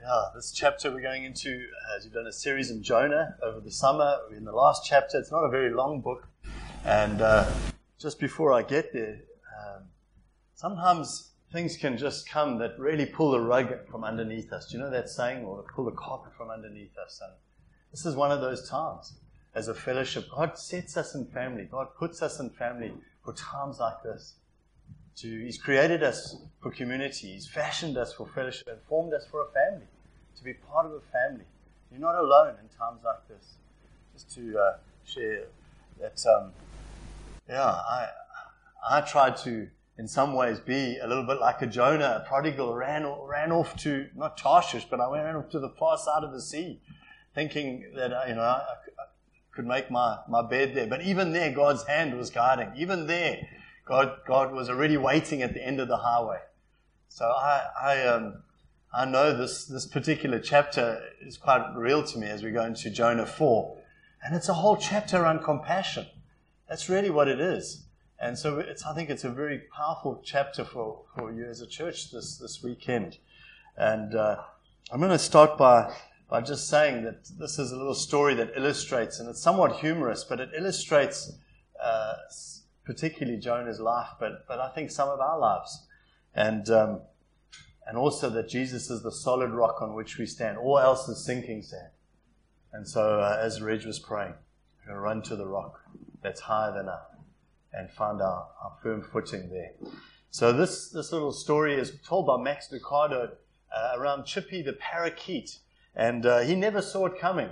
Yeah, this chapter we're going into, as we've done a series in Jonah over the summer. We're in the last chapter. It's not a very long book. And just before I get there, sometimes things can just come that really pull the rug from underneath us. Do you know that saying? Or pull the carpet from underneath us. And this is one of those times as a fellowship. God sets us in family. God puts us in family for times like this. He's created us for community. He's fashioned us for fellowship and formed us for a family, to be part of a family. You're not alone in times like this. Just to share that, I tried to, in some ways, be a little bit like a Jonah, a prodigal, ran off to, not Tarshish, but I ran off to the far side of the sea, thinking that, I could make my bed there. But even there, God's hand was guiding. Even there, God was already waiting at the end of the highway. So I know this particular chapter is quite real to me as we go into Jonah 4. And it's a whole chapter around compassion. That's really what it is. And so I think it's a very powerful chapter for you as a church this weekend. And I'm going to start by just saying that this is a little story that illustrates, and it's somewhat humorous, but it illustrates particularly Jonah's life, but I think some of our lives. And also that Jesus is the solid rock on which we stand. All else is sinking sand. And so as Reg was praying, we're going to run to the rock that's higher than us and find our firm footing there. So this little story is told by Max Lucado around Chippy the parakeet. And he never saw it coming.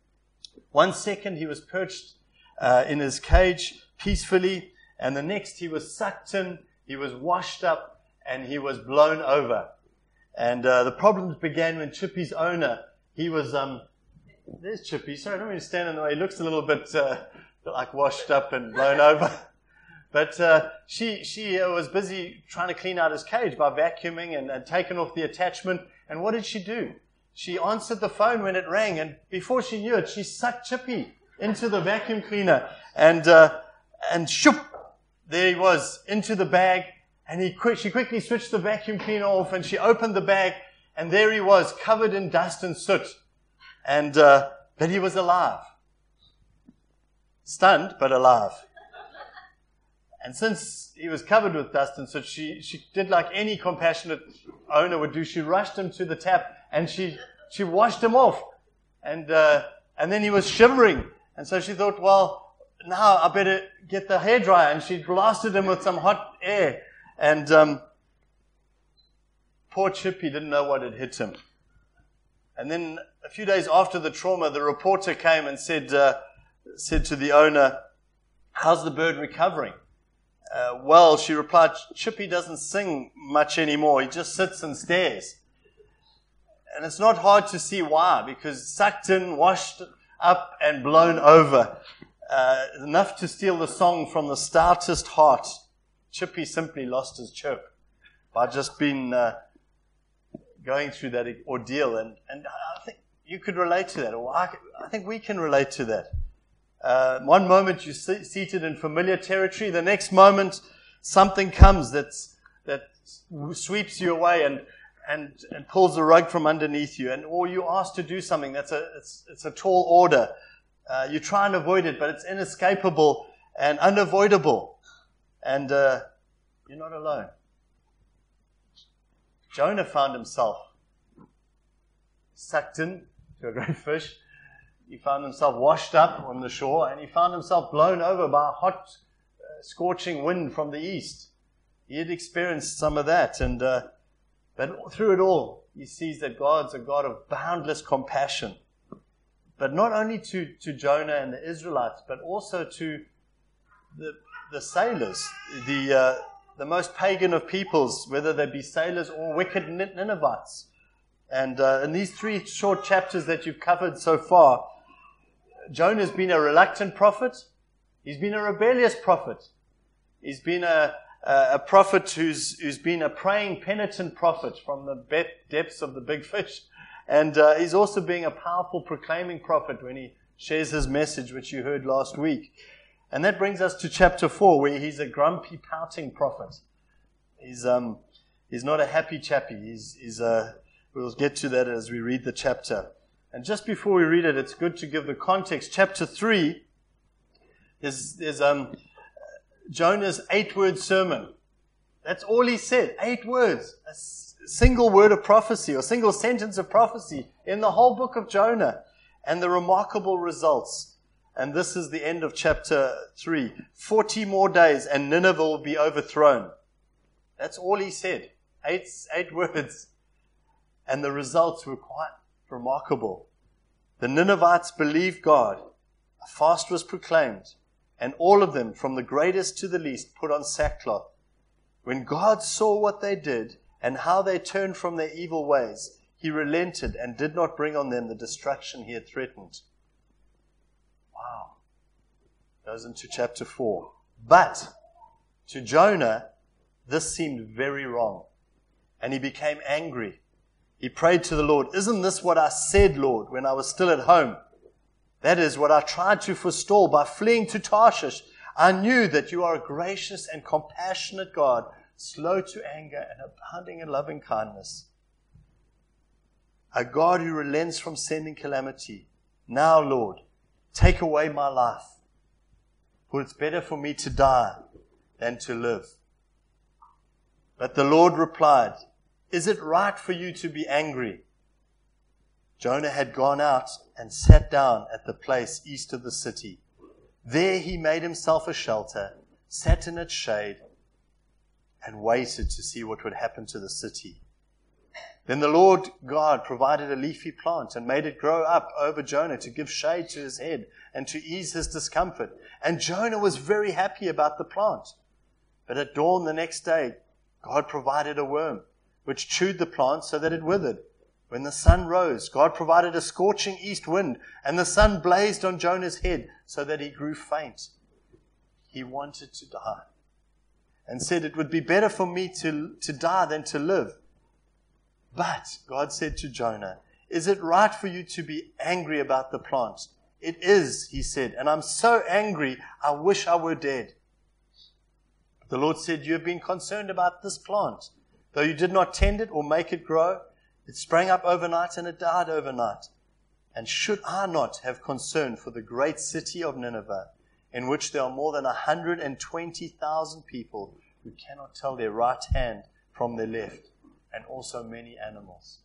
1 second he was perched in his cage peacefully, and the next he was sucked in, he was washed up, and he was blown over. And the problems began when Chippy's owner, he was, there's Chippy, sorry, I don't mean to stand in the way, he looks a little bit like washed up and blown over. But she was busy trying to clean out his cage by vacuuming and taking off the attachment. And what did she do? She answered the phone when it rang, and before she knew it, she sucked Chippy into the vacuum cleaner, and shoop, there he was, into the bag, and she quickly switched the vacuum cleaner off, and she opened the bag, and there he was, covered in dust and soot, and but he was alive. Stunned, but alive. And since he was covered with dust and soot, she did like any compassionate owner would do. She rushed him to the tap, and she washed him off, and then he was shivering, and so she thought, well, now I better get the hairdryer, and she blasted him with some hot air, and poor Chippy didn't know what had hit him. And then a few days after the trauma, the reporter came and said to the owner, "How's the bird recovering?" Well, she replied, "Chippy doesn't sing much anymore. He just sits and stares." And it's not hard to see why, because sucked in, washed up, and blown over, enough to steal the song from the stoutest heart, Chippy simply lost his chirp by just being going through that ordeal. And I think you could relate to that, or I think we can relate to that. One moment you're seated in familiar territory, the next moment something comes that sweeps you away and pulls the rug from underneath you, or you're asked to do something it's a tall order. You try and avoid it, but it's inescapable and unavoidable. And you're not alone. Jonah found himself sucked in to a great fish. He found himself washed up on the shore, and he found himself blown over by a hot, scorching wind from the east. He had experienced some of that, and but through it all, he sees that God's a God of boundless compassion. But not only to Jonah and the Israelites, but also to the sailors, the most pagan of peoples, whether they be sailors or wicked Ninevites. And in these 3 short chapters that you've covered so far, Jonah's been a reluctant prophet. He's been a rebellious prophet. He's been a prophet who's been a praying, penitent prophet from the depths of the big fish. And he's also being a powerful proclaiming prophet when he shares his message, which you heard last week. And that brings us to chapter 4, where he's a grumpy, pouting prophet. He's not a happy chappy. We'll get to that as we read the chapter. And just before we read it, it's good to give the context. Chapter 3 is Jonah's 8-word sermon. That's all he said, 8 words. A single word of prophecy or single sentence of prophecy in the whole book of Jonah, and the remarkable results. And this is the end of chapter 3. 40 more days and Nineveh will be overthrown. That's all he said. 8 words. And the results were quite remarkable. The Ninevites believed God. A fast was proclaimed, and all of them, from the greatest to the least, put on sackcloth. When God saw what they did and how they turned from their evil ways, he relented and did not bring on them the destruction he had threatened. Wow. Goes into chapter 4. But to Jonah, this seemed very wrong, and he became angry. He prayed to the Lord, "Isn't this what I said, Lord, when I was still at home? That is what I tried to forestall by fleeing to Tarshish. I knew that you are a gracious and compassionate God, slow to anger and abounding in loving kindness. A God who relents from sending calamity. Now, Lord, take away my life, for it's better for me to die than to live." But the Lord replied, "Is it right for you to be angry?" Jonah had gone out and sat down at the place east of the city. There he made himself a shelter, sat in its shade, and waited to see what would happen to the city. Then the Lord God provided a leafy plant and made it grow up over Jonah to give shade to his head and to ease his discomfort. And Jonah was very happy about the plant. But at dawn the next day, God provided a worm, which chewed the plant so that it withered. When the sun rose, God provided a scorching east wind, and the sun blazed on Jonah's head so that he grew faint. He wanted to die and said, "It would be better for me to die than to live." But God said to Jonah, "Is it right for you to be angry about the plant?" "It is," he said, "and I'm so angry, I wish I were dead." The Lord said, "You have been concerned about this plant. Though you did not tend it or make it grow, it sprang up overnight and it died overnight. And should I not have concern for the great city of Nineveh, in which there are more than 120,000 people who cannot tell their right hand from their left, and also many animals?"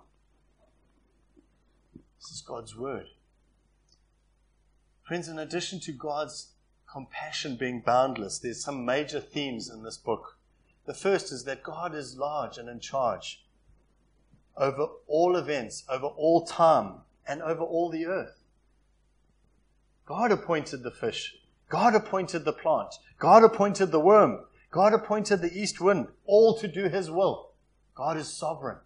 This is God's word. Friends, in addition to God's compassion being boundless, there's some major themes in this book. The first is that God is large and in charge over all events, over all time, and over all the earth. God appointed the fish. God appointed the plant. God appointed the worm. God appointed the east wind, all to do his will. God is sovereign.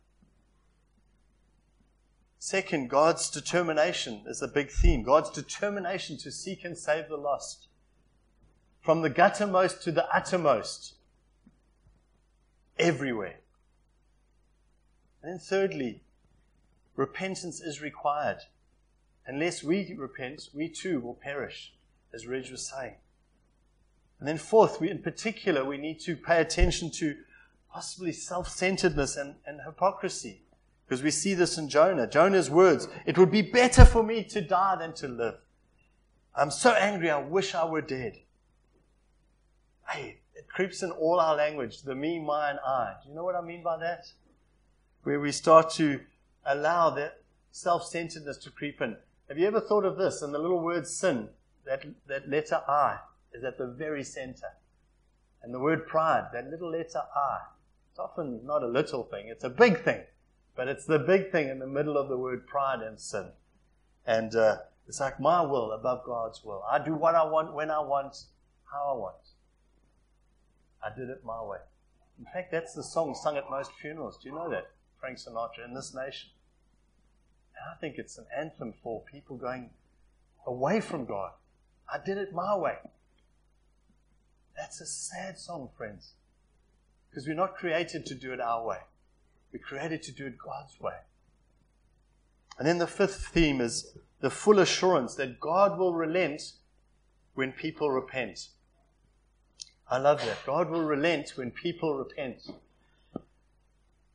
Second, God's determination is a big theme. God's determination to seek and save the lost. From the guttermost to the uttermost. Everywhere. And then thirdly, repentance is required. Unless we repent, we too will perish, as Reg was saying. And then fourth, in particular, we need to pay attention to possibly self-centeredness and hypocrisy. Because we see this in Jonah. Jonah's words, "It would be better for me to die than to live. I'm so angry, I wish I were dead." Hey, it creeps in all our language, the me, mine, I. Do you know what I mean by that? Where we start to allow that self-centeredness to creep in. Have you ever thought of this? In the little word sin, that letter I is at the very center. And the word pride, that little letter I, it's often not a little thing, it's a big thing. But it's the big thing in the middle of the word pride and sin. And it's like my will above God's will. I do what I want, when I want, how I want. I did it my way. In fact, that's the song sung at most funerals. Do you know that? Frank Sinatra, "In This Nation." And I think it's an anthem for people going away from God. I did it my way. That's a sad song, friends. Because we're not created to do it our way. We're created to do it God's way. And then the fifth theme is the full assurance that God will relent when people repent. I love that. God will relent when people repent.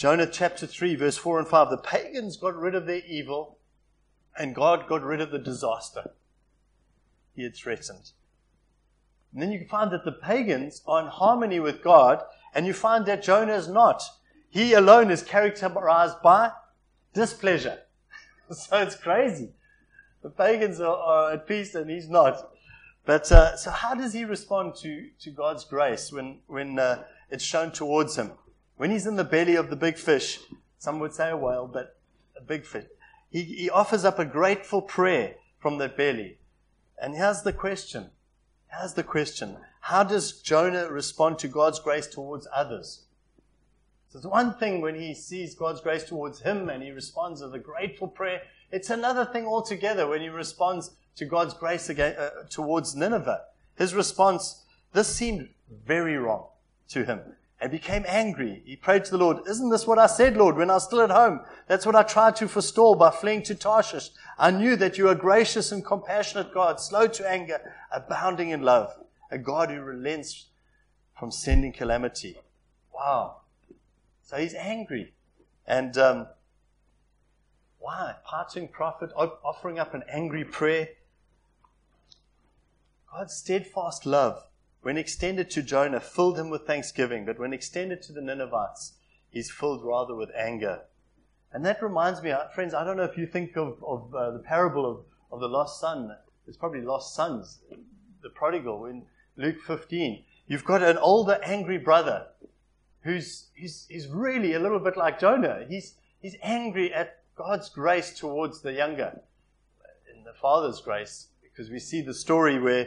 Jonah chapter 3, verse 4 and 5. The pagans got rid of their evil, and God got rid of the disaster He had threatened. And then you find that the pagans are in harmony with God, and you find that Jonah is not. He alone is characterized by displeasure. So it's crazy. The pagans are at peace and he's not. But so how does he respond to God's grace when it's shown towards him? When he's in the belly of the big fish, some would say a whale, but a big fish, he offers up a grateful prayer from that belly. And here's the question. How does Jonah respond to God's grace towards others? So it's one thing when he sees God's grace towards him and he responds with a grateful prayer. It's another thing altogether when he responds to God's grace again, towards Nineveh. His response, this seemed very wrong to him, and became angry. He prayed to the Lord, isn't this what I said, Lord, when I was still at home? That's what I tried to forestall by fleeing to Tarshish. I knew that you are gracious and compassionate God, slow to anger, abounding in love, a God who relents from sending calamity. Wow. So he's angry. And why? Parting prophet, offering up an angry prayer. God's steadfast love, when extended to Jonah, filled him with thanksgiving. But when extended to the Ninevites, he's filled rather with anger. And that reminds me, friends, I don't know if you think of the parable of the lost son. There's probably lost sons, the prodigal in Luke 15. You've got an older angry brother he's really a little bit like Jonah. He's angry at God's grace towards the younger, in the father's grace, because we see the story where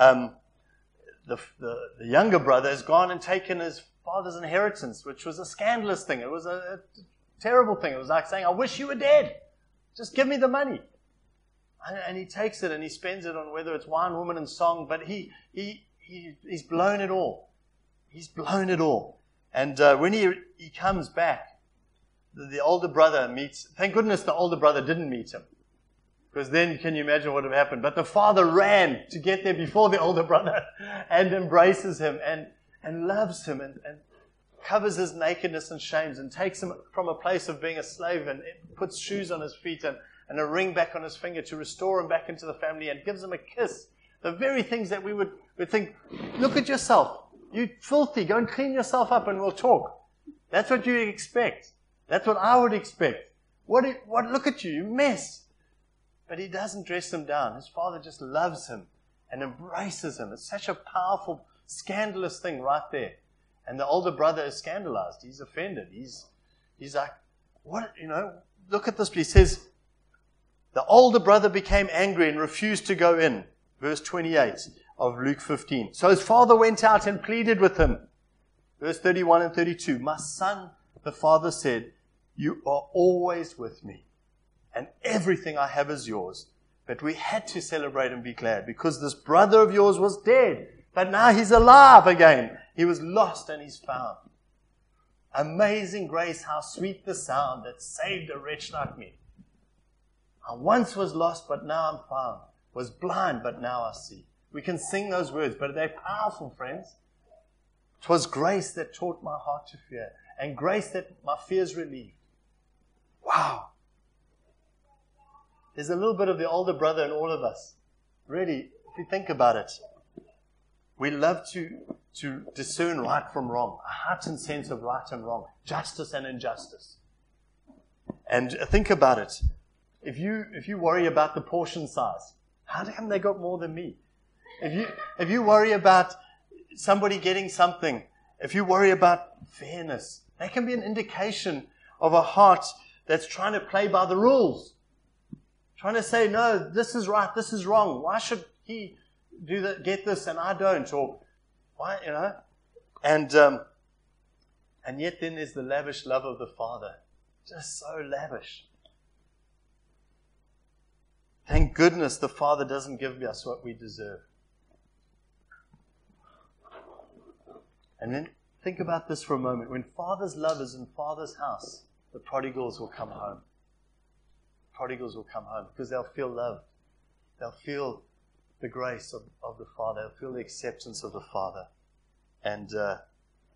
the younger brother has gone and taken his father's inheritance, which was a scandalous thing. It was a terrible thing. It was like saying, I wish you were dead. Just give me the money. And he takes it and he spends it on whether it's wine, woman, and song, but he's blown it all. He's blown it all. And when he comes back, the older brother meets. Thank goodness the older brother didn't meet him, because then can you imagine what would have happened? But the father ran to get there before the older brother and embraces him and loves him and covers his nakedness and shames and takes him from a place of being a slave and puts shoes on his feet and a ring back on his finger to restore him back into the family and gives him a kiss. The very things that we would think, look at yourself. You filthy, go and clean yourself up and we'll talk. That's what you expect. That's what I would expect. What? Look at you mess. But he doesn't dress him down. His father just loves him and embraces him. It's such a powerful, scandalous thing right there. And the older brother is scandalized. He's offended. He's like, what? Look at this. He says, the older brother became angry and refused to go in. Verse 28 of Luke 15. So his father went out and pleaded with him. Verse 31 and 32. My son, the father said, you are always with me, and everything I have is yours. But we had to celebrate and be glad, because this brother of yours was dead, but now he's alive again. He was lost and he's found. Amazing grace, how sweet the sound that saved a wretch like me. I once was lost, but now I'm found. Was blind, but now I see. We can sing those words, but they're powerful, friends. 'Twas grace that taught my heart to fear, and grace that my fears relieved. Wow. There's a little bit of the older brother in all of us. Really, if you think about it, we love to discern right from wrong, a heightened sense of right and wrong, justice and injustice. And think about it. If you worry about the portion size, how come they got more than me? If you worry about somebody getting something, if you worry about fairness, that can be an indication of a heart that's trying to play by the rules. Trying to say, no, this is right, this is wrong. Why should he get this and I don't? Or why, And yet then there's the lavish love of the Father. Just so lavish. Thank goodness the Father doesn't give us what we deserve. And then think about this for a moment. When Father's love is in Father's house, the prodigals will come home. Prodigals will come home because they'll feel loved. They'll feel the grace of the Father. They'll feel the acceptance of the Father. And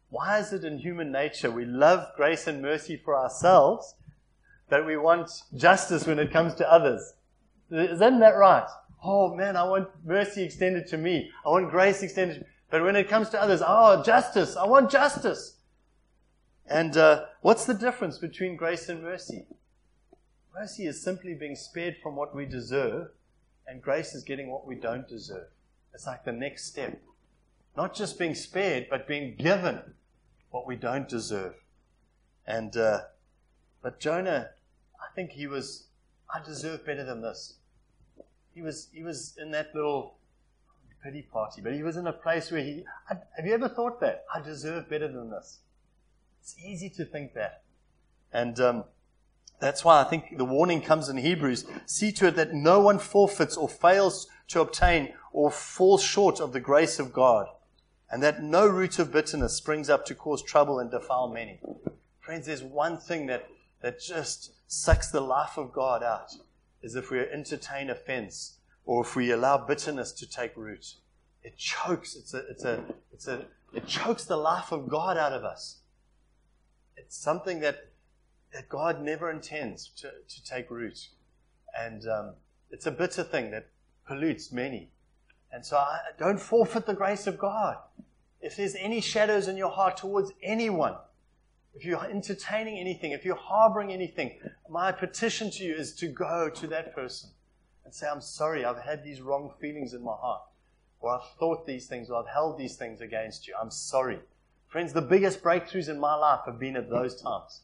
why is it in human nature we love grace and mercy for ourselves, but we want justice when it comes to others? Isn't that right? Oh man, I want mercy extended to me. I want grace extended to me. But when it comes to others, justice. I want justice. And what's the difference between grace and mercy? Mercy is simply being spared from what we deserve, and grace is getting what we don't deserve. It's like the next step. Not just being spared, but being given what we don't deserve. And but Jonah, I think I deserve better than this. He was in that little pity party, but he was in a place where have you ever thought that? I deserve better than this. It's easy to think that. And that's why I think the warning comes in Hebrews. See to it that no one forfeits or fails to obtain or falls short of the grace of God, and that no root of bitterness springs up to cause trouble and defile many. Friends, there's one thing that just sucks the life of God out, is if we entertain offense or if we allow bitterness to take root. It chokes. It chokes the life of God out of us. It's something that God never intends to take root. And it's a bitter thing that pollutes many. And so don't forfeit the grace of God. If there's any shadows in your heart towards anyone, if you're entertaining anything, if you're harboring anything, my petition to you is to go to that person and say, I'm sorry, I've had these wrong feelings in my heart, or I've thought these things, or I've held these things against you. I'm sorry. Friends, the biggest breakthroughs in my life have been at those times.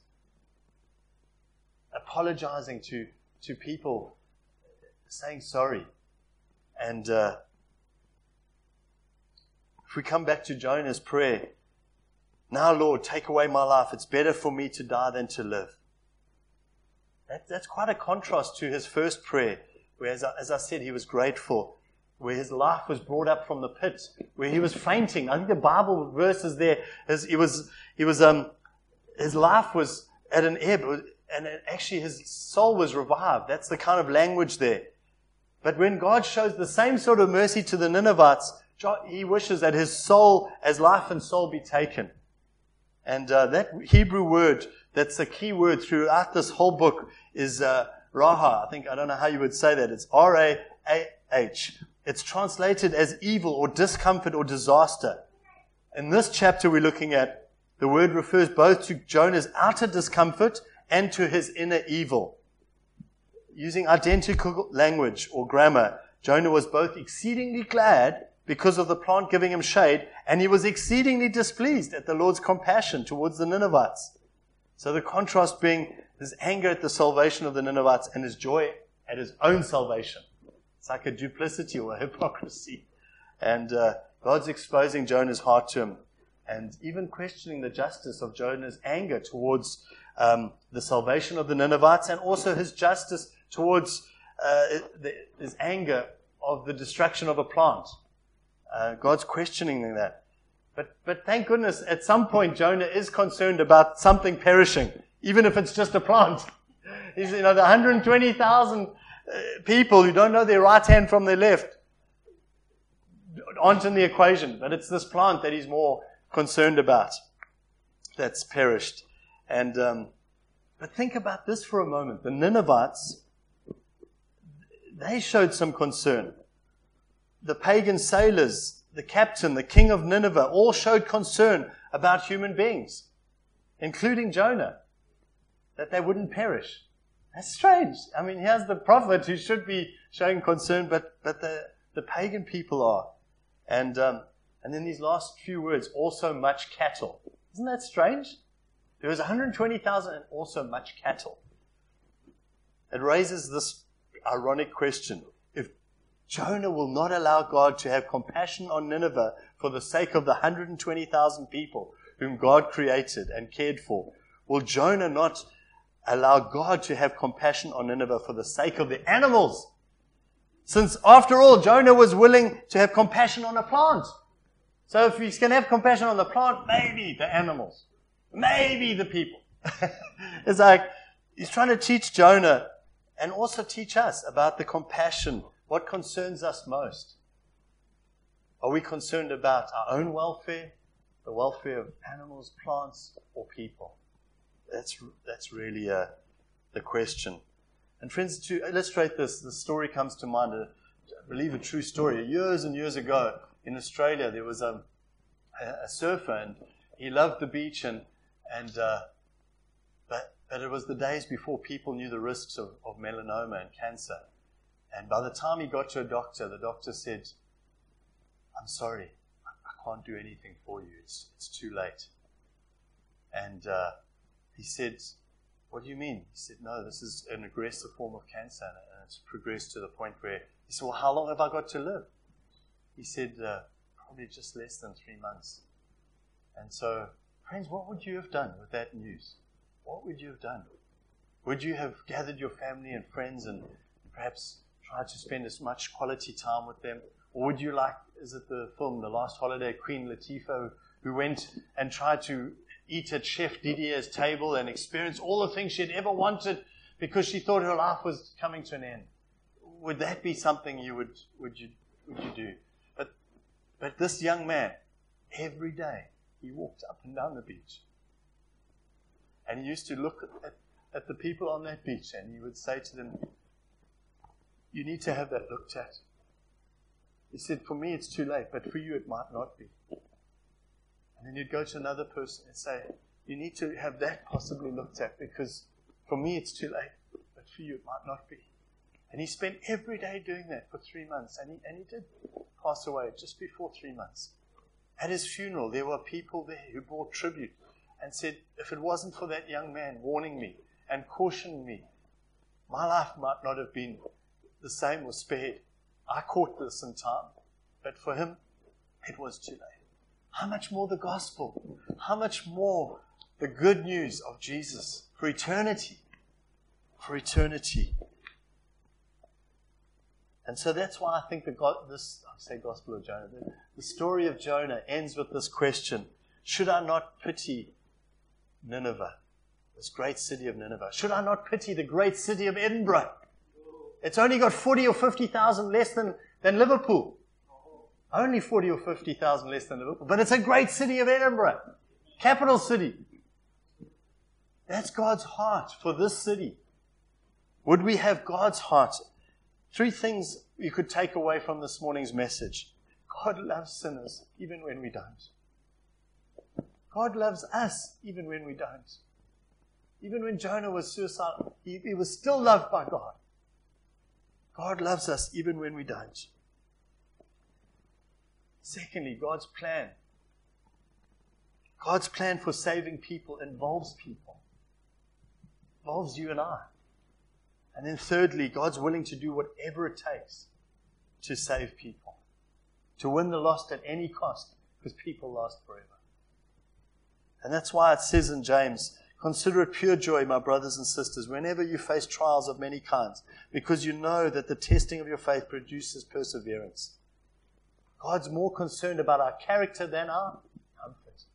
Apologizing to people, saying sorry. And if we come back to Jonah's prayer, now, Lord, take away my life. It's better for me to die than to live. That's quite a contrast to his first prayer, where, as I said, he was grateful, where his life was brought up from the pit, where he was fainting. I think the Bible verse is there. His life was at an ebb, and actually his soul was revived. That's the kind of language there. But when God shows the same sort of mercy to the Ninevites, he wishes that his soul, as life and soul, be taken. And that Hebrew word, that's a key word throughout this whole book, is raha. I don't know how you would say that. It's R-A-A-H. It's translated as evil or discomfort or disaster. In this chapter we're looking at, the word refers both to Jonah's outer discomfort and to his inner evil. Using identical language or grammar, Jonah was both exceedingly glad because of the plant giving him shade, and he was exceedingly displeased at the Lord's compassion towards the Ninevites. So the contrast being his anger at the salvation of the Ninevites and his joy at his own salvation. It's like a duplicity or a hypocrisy. And God's exposing Jonah's heart to him, and even questioning the justice of Jonah's anger towards the salvation of the Ninevites, and also his justice towards his anger of the destruction of a plant. God's questioning that. But thank goodness, at some point, Jonah is concerned about something perishing, even if it's just a plant. The 120,000 people who don't know their right hand from their left aren't in the equation, but it's this plant that he's more concerned about that's perished. And but think about this for a moment. The Ninevites, they showed some concern. The pagan sailors, the captain, the king of Nineveh, all showed concern about human beings, including Jonah, that they wouldn't perish. That's strange. I mean, here's the prophet who should be showing concern, but the pagan people are. And then these last few words, also much cattle. Isn't that strange? There was 120,000 and also much cattle. It raises this ironic question. If Jonah will not allow God to have compassion on Nineveh for the sake of the 120,000 people whom God created and cared for, will Jonah not allow God to have compassion on Nineveh for the sake of the animals? Since, after all, Jonah was willing to have compassion on a plant. So if he's going to have compassion on the plant, maybe the animals, maybe the people. It's like he's trying to teach Jonah and also teach us about the compassion. What concerns us most? Are we concerned about our own welfare? the welfare of animals, plants, or people? That's really the question. And friends, to illustrate this, the story comes to mind, I believe a true story. Years and years ago in Australia, there was a surfer, and he loved the beach, but it was the days before people knew the risks of melanoma and cancer. And by the time he got to a doctor, the doctor said, "I'm sorry, I can't do anything for you. It's too late." And he said, "What do you mean?" He said, "No, this is an aggressive form of cancer, and it's progressed to the point where..." He said, "Well, how long have I got to live?" He said, "Probably just less than 3 months." And so, friends, what would you have done with that news? What would you have done? Would you have gathered your family and friends and perhaps tried to spend as much quality time with them? Or would you, like, is it the film The Last Holiday, Queen Latifah, who went and tried to eat at Chef Didier's table and experience all the things she had ever wanted because she thought her life was coming to an end? Would that be something you would you do? But this young man, every day, he walked up and down the beach. And he used to look at the people on that beach, and he would say to them, "You need to have that looked at." He said, "For me, it's too late, but for you, it might not be." And then you'd go to another person and say, "You need to have that possibly looked at, because for me, it's too late, but for you, it might not be." And he spent every day doing that for 3 months, and he did pass away just before 3 months. At his funeral, there were people there who brought tribute and said, "If it wasn't for that young man warning me and cautioning me, my life might not have been the same or spared. I caught this in time, but for him, it was too late." How much more the gospel? How much more the good news of Jesus for eternity? For eternity. And so that's why I think Gospel of Jonah, the story of Jonah ends with this question: should I not pity Nineveh, this great city of Nineveh? Should I not pity the great city of Edinburgh? It's only got 40 or 50,000 less than Liverpool. Only 40 or 50,000 less than Liverpool. But it's a great city of Edinburgh, capital city. That's God's heart for this city. Would we have God's heart? 3 things you could take away from this morning's message. God loves sinners even when we don't. God loves us even when we don't. Even when Jonah was suicidal, he was still loved by God. God loves us even when we don't. Secondly, God's plan. God's plan for saving people involves people. Involves you and I. And then thirdly, God's willing to do whatever it takes to save people. To win the lost at any cost, because people last forever. And that's why it says in James, "Consider it pure joy, my brothers and sisters, whenever you face trials of many kinds, because you know that the testing of your faith produces perseverance." God's more concerned about our character than our comfort.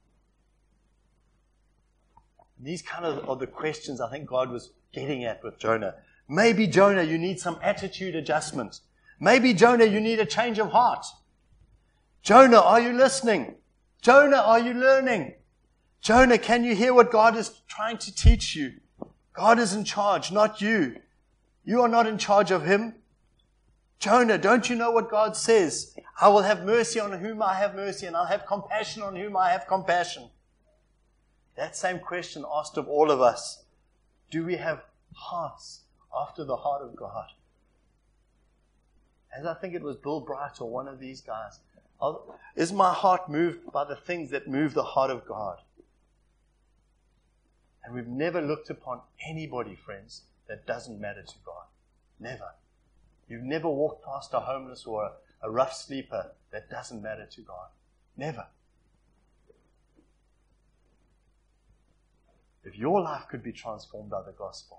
And these kind of are the questions I think God was getting at with Jonah. Maybe, Jonah, you need some attitude adjustment. Maybe, Jonah, you need a change of heart. Jonah, are you listening? Jonah, are you learning? Jonah, can you hear what God is trying to teach you? God is in charge, not you. You are not in charge of him. Jonah, don't you know what God says? "I will have mercy on whom I have mercy, and I'll have compassion on whom I have compassion." That same question asked of all of us. Do we have hearts after the heart of God? As I think it was Bill Bright or one of these guys, is my heart moved by the things that move the heart of God? And we've never looked upon anybody, friends, that doesn't matter to God. Never. You've never walked past a homeless or a rough sleeper that doesn't matter to God. Never. If your life could be transformed by the gospel,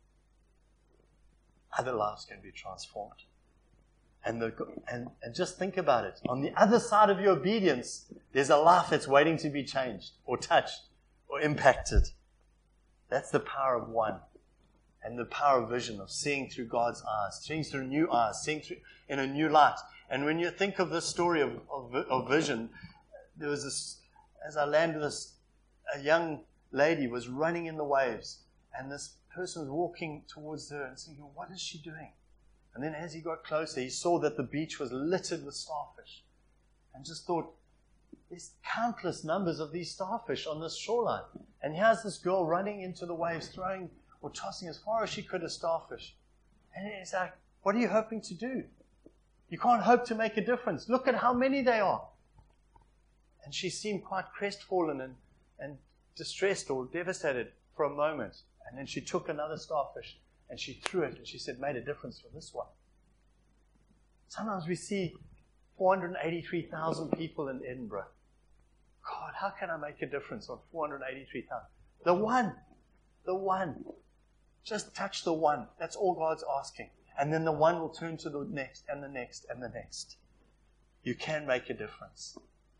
other lives can be transformed. And just think about it. On the other side of your obedience, there's a life that's waiting to be changed or touched or impacted. That's the power of one. And the power of vision, of seeing through God's eyes, seeing through new eyes, seeing through in a new light. And when you think of this story of vision, there was as I landed this, a young lady was running in the waves, and this person was walking towards her and thinking, what is she doing? And then as he got closer, he saw that the beach was littered with starfish, and just thought, there's countless numbers of these starfish on this shoreline. And here's this girl running into the waves, throwing or tossing as far as she could a starfish. And it's like, what are you hoping to do? You can't hope to make a difference. Look at how many they are. And she seemed quite crestfallen and distressed or devastated for a moment. And then she took another starfish and she threw it and she said, made a difference for this one. Sometimes we see 483,000 people in Edinburgh. God, how can I make a difference on 483,000? The one. Just touch the one. That's all God's asking. And then the one will turn to the next and the next and the next. You can make a difference.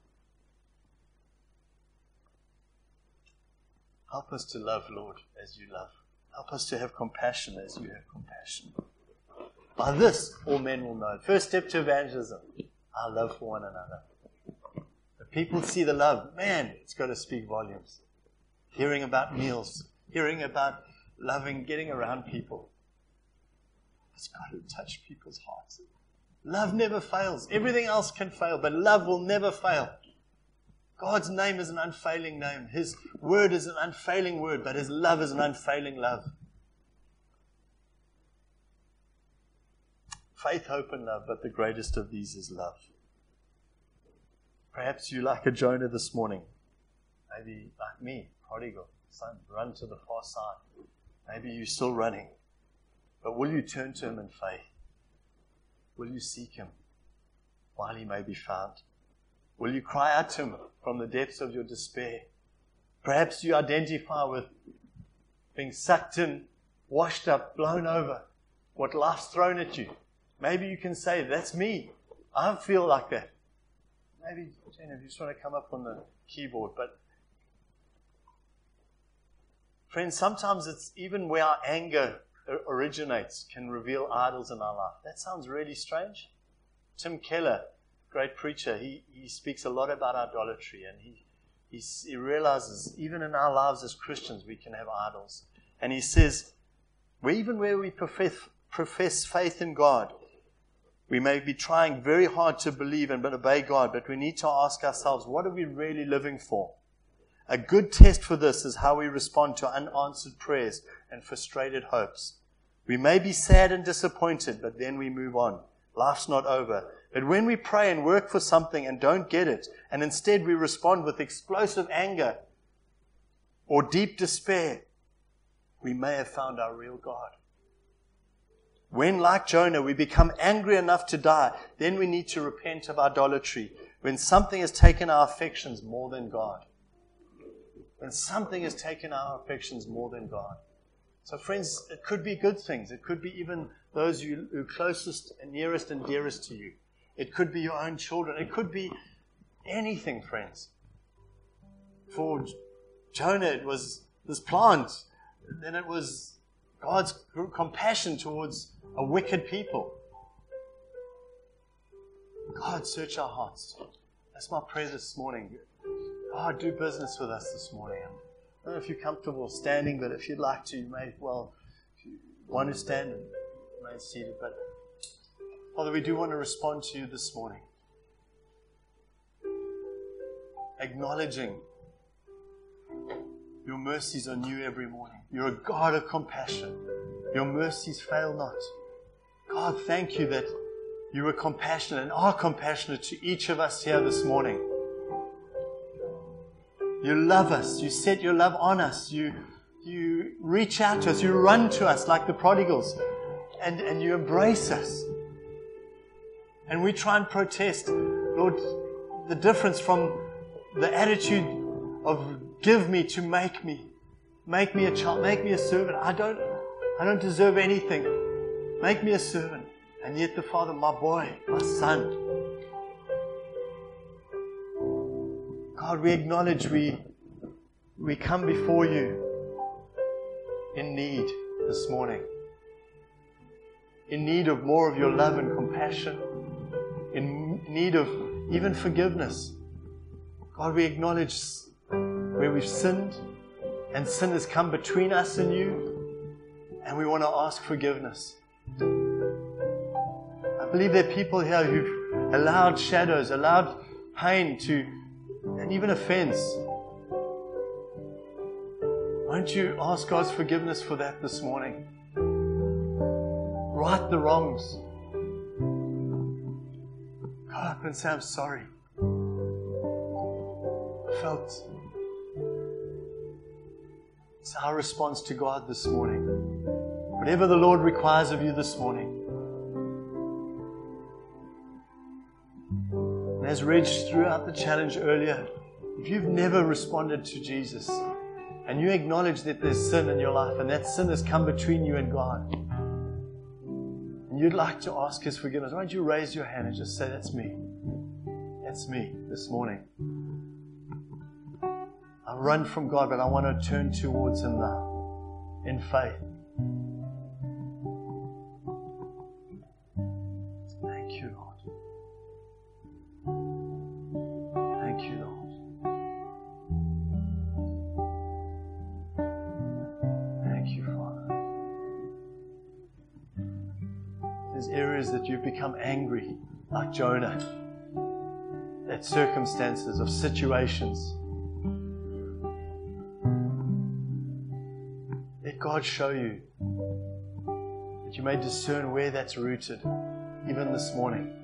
Help us to love, Lord, as you love. Help us to have compassion as you have compassion. By this, all men will know. First step to evangelism, our love for one another. If people see the love, man, it's got to speak volumes. Hearing about meals, hearing about loving, getting around people. It's got to touch people's hearts. Love never fails. Everything else can fail, but love will never fail. God's name is an unfailing name. His word is an unfailing word, but His love is an unfailing love. Faith, hope, and love, but the greatest of these is love. Perhaps you like a Jonah this morning. Maybe like me, prodigal son, run to the far side. Maybe you're still running. But will you turn to Him in faith? Will you seek Him while He may be found? Will you cry out to Him from the depths of your despair? Perhaps you identify with being sucked in, washed up, blown over, what life's thrown at you. Maybe you can say, that's me. I feel like that. Maybe, Jenna, if you just want to come up on the keyboard. But friends, sometimes it's even where our anger originates can reveal idols in our life. That sounds really strange. Tim Keller, great preacher, he speaks a lot about idolatry, and he realizes even in our lives as Christians we can have idols. And he says, even where we profess faith in God, we may be trying very hard to believe and obey God, but we need to ask ourselves, what are we really living for? A good test for this is how we respond to unanswered prayers and frustrated hopes. We may be sad and disappointed, but then we move on. Life's not over. But when we pray and work for something and don't get it, and instead we respond with explosive anger or deep despair, we may have found our real God. When, like Jonah, we become angry enough to die, then we need to repent of idolatry. When something has taken our affections more than God. When something has taken our affections more than God. So friends, it could be good things. It could be even those who are closest and nearest and dearest to you. It could be your own children. It could be anything, friends. For Jonah, it was this plant. Then it was God's compassion towards a wicked people. God, search our hearts. That's my prayer this morning. God, do business with us this morning. I don't know if you're comfortable standing, but if you'd like to, you may, well, if you want to stand, remain seated. But Father, we do want to respond to you this morning. Acknowledging your mercies are new every morning. You're a God of compassion. Your mercies fail not. God, thank you that you were compassionate and are compassionate to each of us here this morning. You love us. You set your love on us. You reach out to us. You run to us like the prodigals. And you embrace us. And we try and protest, Lord, the difference from the attitude of give me to make me. Make me a child. Make me a servant. I don't deserve anything. Make me a servant. And yet the Father, my boy, my son. God, we acknowledge we come before you in need this morning. In need of more of your love and compassion. In need of even forgiveness. God, we acknowledge where we've sinned and sin has come between us and you, and we want to ask forgiveness. I believe there are people here who've allowed shadows, allowed pain and even offense. Won't you ask God's forgiveness for that this morning? Right the wrongs. God up and say, I'm sorry. I felt. It's our response to God this morning. Whatever the Lord requires of you this morning. And as Reg throughout the challenge earlier, if you've never responded to Jesus and you acknowledge that there's sin in your life and that sin has come between you and God, and you'd like to ask His forgiveness, why don't you raise your hand and just say, that's me. That's me this morning. I run from God, but I want to turn towards Him now in faith. Thank you, Lord. Thank you, Lord. Thank you, Father. There's areas that you've become angry, like Jonah, at circumstances, of situations. Let God show you that you may discern where that's rooted, even this morning.